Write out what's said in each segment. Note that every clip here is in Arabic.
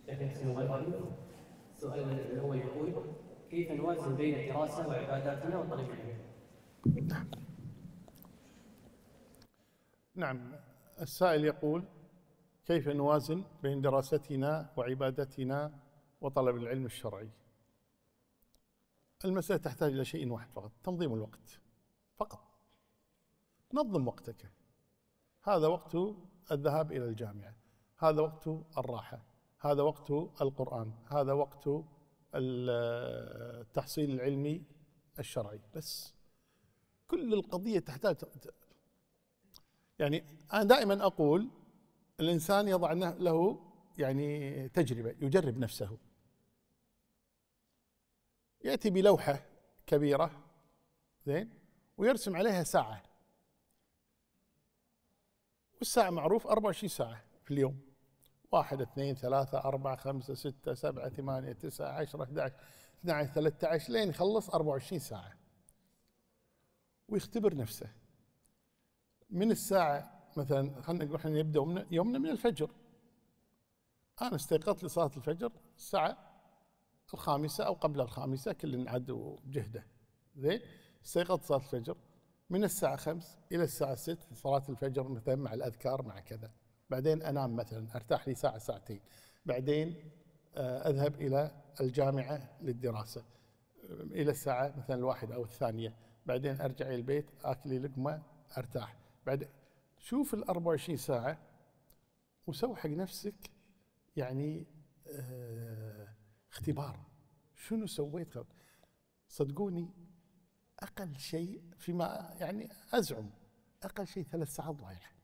لكن السؤال الأول يقول: كيف نوازن بين الدراسة وعباداتنا وطلب العلم؟ نعم، السائل يقول: كيف نوازن بين دراستنا وعبادتنا وطلب العلم الشرعي؟ المسألة تحتاج إلى شيء واحد فقط: تنظيم الوقت فقط. نظم وقتك. هذا وقت الذهاب إلى الجامعة، هذا وقت الراحة، هذا وقت القرآن، هذا وقت التحصيل العلمي الشرعي. بس كل القضية تحتاج، يعني أنا دائما أقول الإنسان يضع له يعني تجربة، يجرب نفسه. يأتي بلوحة كبيرة زين ويرسم عليها ساعة، والساعة معروف 24 ساعة في اليوم: 1 2 3 4 5 6 7 8 9 10 11 12 13 لين يخلص 24 ساعة. ويختبر نفسه من الساعة، مثلا خلينا نقول احنا نبدأ يومنا من الفجر. أنا استيقظت لصلاة الفجر الساعة 5 أو قبل 5، كل عاد جهده زين. استيقظت صلاة الفجر من الساعة 5 إلى الساعة 6 صلاة الفجر، مثلا مع الأذكار مع كذا. بعدين أنام مثلا، أرتاح لي ساعة ساعتين. بعدين أذهب إلى الجامعة للدراسة إلى الساعة مثلا 1 أو 2. بعدين أرجع إلى البيت، آكل لي لقمة، أرتاح. بعد شوف 24 ساعة وسوي حق نفسك يعني اختبار: شنو سويت؟ صدقوني أقل شيء، فيما يعني أزعم أقل شيء 3 ساعات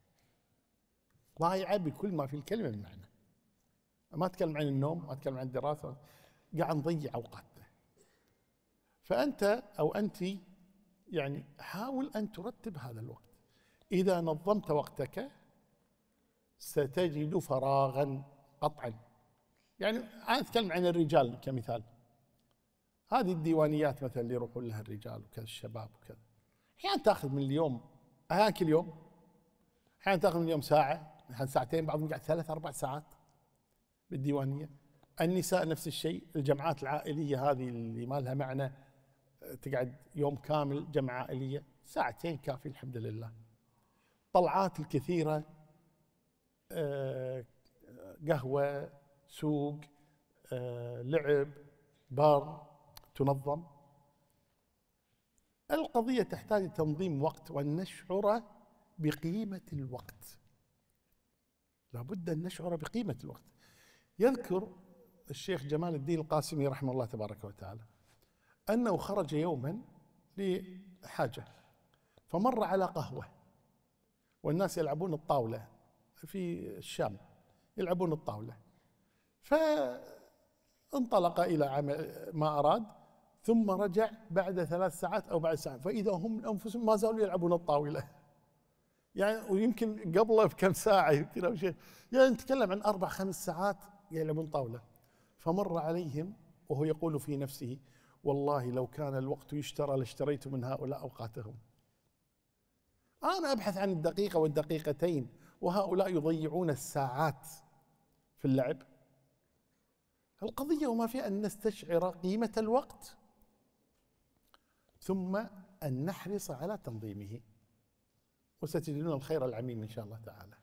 ضايعة بكل ما في الكلمة من معنى. ما أتكلم عن النوم، ما أتكلم عن الدراسة، قاعد نضيع أوقاتنا. فأنت أو أنت يعني حاول أن ترتب هذا الوقت. إذا نظمت وقتك ستجد فراغا قطعا. يعني أنا أتكلم عن الرجال كمثال. هذه الديوانيات مثلا اللي يروحون لها الرجال وكذا، الشباب وكذا، أحيانا تأخذ من اليوم، أحيانا كل يوم، أحيانا تأخذ من اليوم ساعة، أحيانا ساعتين، بعضهم قاعد 3 4 ساعات بالديوانية. النساء نفس الشيء. الجمعات العائلية هذه اللي ما لها معنى، تقعد يوم كامل جمعة عائلية، ساعتين كافي الحمد لله. طلعات الكثيرة، قهوة، سوق، لعب، بار، تنظم. القضية تحتاج تنظيم وقت، وأن نشعر بقيمة الوقت. لابد أن نشعر بقيمة الوقت. يذكر الشيخ جمال الدين القاسمي رحمه الله تبارك وتعالى أنه خرج يوما لحاجة، فمر على قهوة والناس يلعبون الطاولة في الشام، يلعبون الطاولة، فانطلق إلى ما أراد، ثم رجع بعد 3 ساعات أو بعد ساعة، فإذا هم أنفسهم ما زالوا يلعبون الطاولة. يعني ويمكن قبله بكم ساعة يمكن أو شيء، يعني نتكلم عن 4 5 ساعات يلعبون طاولة. فمر عليهم وهو يقول في نفسه: والله لو كان الوقت يشترى لاشتريت من هؤلاء أوقاتهم. أنا أبحث عن الدقيقة والدقيقتين، وهؤلاء يضيعون الساعات في اللعب. القضية وما في أن نستشعر قيمة الوقت، ثم أن نحرص على تنظيمه، وستجدون الخير العميم إن شاء الله تعالى.